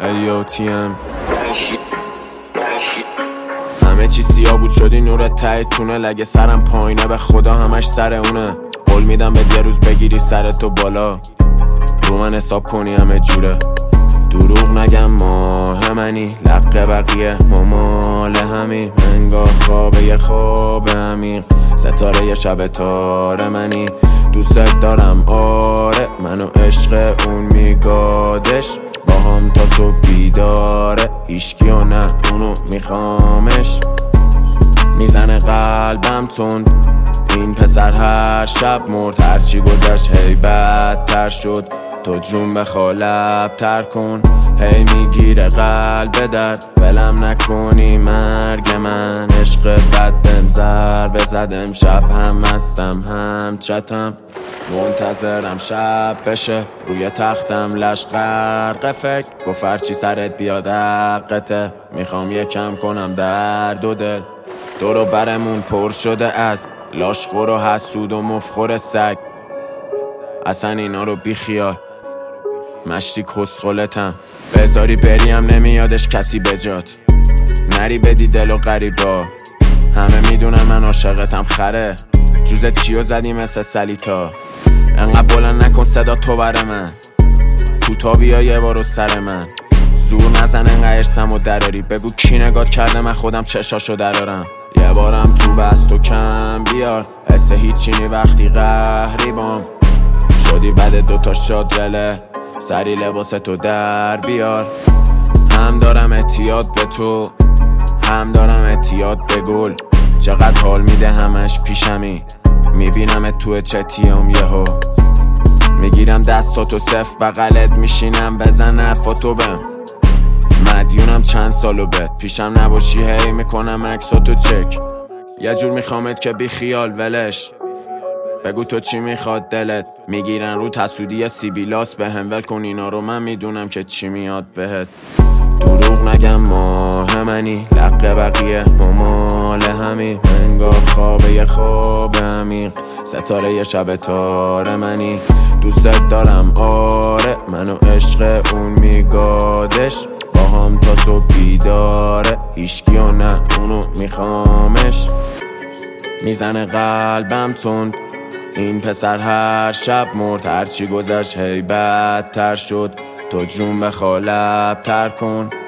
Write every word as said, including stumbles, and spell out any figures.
ایو تی ام همه چی سیاه بود شدی نور ته تونل. اگه سرم پایینه به خدا همش سر اونه. قول میدم به یه روز بگیری سرتو بالا، رو من حساب کنی همه جوره. دروغ نگم ماه منی، لق بقیه ممال همین. انگار خوابه یه خواب عمیق، ستاره یه شب تاره منی. دوست دارم آره، منو عشق اون میگادش. با هم تا صبح بیداره، هیچکی و نه اونو میخوامش. میزنه قلبم تند، این پسر هر شب مرد. هرچی گذشت هی بدتر شد، تو جون بخوا لب تر کن. هی میگیره قلب درد، ولم نکنی مرگ من. عشق بد بهم ضربه زد، امشب هم مستم هم چتم. منتظرم شب بشه، روی تختم لش غرق فکر. گفت هرچی سرت بیاد حقته، میخوام یکم کنم درد و دل. دورو برمون پر شده از لاشخور و حسود و مفخور سگ. اصلا اینا رو بی خیال، مشتی کسخلتم. بذاری بریم نمیادش کسی بجات، نری بدی دل و غریبا. همه میدونن من عاشقتم خره، جوزت چیو زدی مثل سلیتا. انقدر بلند نکن صدا تو بر من، کوتا بیا یه بارو سر من. زور نزن انقدر ارسم و دراری، بگو کی نگات کرده من خودم چشاشو درارم. یه بارم تو بست و کم بیار، حس هیچی نی وقتی قهری بام. شدی بعد دوتا شاد رله، سری لباس تو در بیار. هم دارم اعتیاد به تو، هم دارم اعتیاد به گل. چقدر حال میده همش پیشمی، میبینم تو چتیام یهو. میگیرم دستاتو صف بغلت میشینم، بزن حرفاتو بهم. مدیونم چند سالو بهت، پیشم نباشی هی میکنم عکساتو چک. یه جور میخوامت که بی خیال ولش، بگو تو چی میخواد دلت. میگیرن رو تسودی سیبیلاس، به هم ول کن اینا رو، من میدونم که چی میاد بهت. دروغ نگم ماه منی، لق بقیه ممال همین. انگار خوابه یه خواب عمیق، ستاره یه شب تاره منی. دوست دارم آره، منو عشق اون میگادش. با هم تا صبح بیداره، هیچکی و نه اونو میخوامش. میزنه قلبم تند، این پسر هر شب مرد. هرچی گذشت هی بدتر شد، تو جون بخوا لب تر کن.